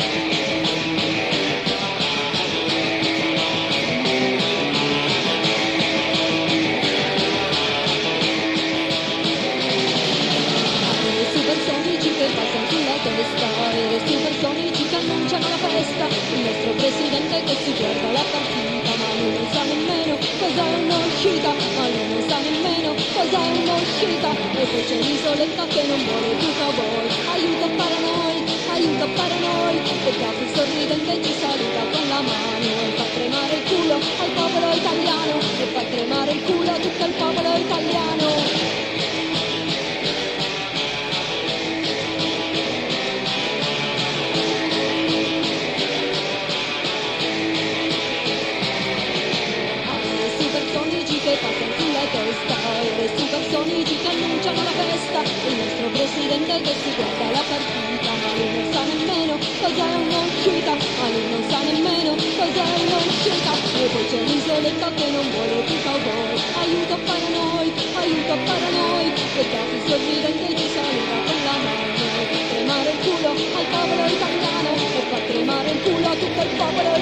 Supersonici che annunciano la festa, il nostro presidente che si guarda la partita, ma lui non sa nemmeno cos'è un'uscita, ma lui non sa nemmeno cos'è un'uscita. E poi c'è l'isoletta che non vuole più cowboy, aiuto para noi, e Capi sorridente ci saluta con la mano e fa tremare il culo al popolo italiano, e fa tremare il culo a tutto il popolo italiano. Che passano sulla testa e le supersonici che annunciano la festa, il nostro presidente che si guarda la partita, ma lui non sa nemmeno cos'è un'uscita, ma lui non sa nemmeno cos'è un'uscita. E poi c'è l'isoletta che non vuole più cowboy, aiuto para noi, e Capi sorridente ci saluta con la mano, e fa tremare il culo al popolo italiano, e fa tremare il culo a tutto il popolo